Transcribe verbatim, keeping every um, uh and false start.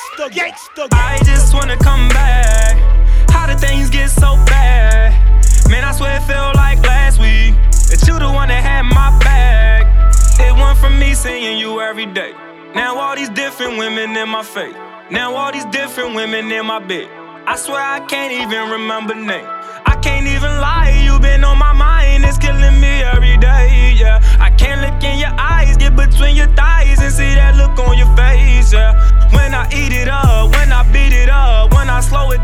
Gangsta, gangsta. I just wanna come back. How did things get so bad? Man, I swear it felt like last week that you the one that had my back. It went from me seeing you every day. Now all these different women in my face. Now all these different women in my bed. I swear I can't even remember name. I can't even lie, you been on my mind. It's killing me every day, yeah. I can't look in your eyes, get between your thighs and see that look on your face, yeah. When I eat it up, when I beat it up, when I slow it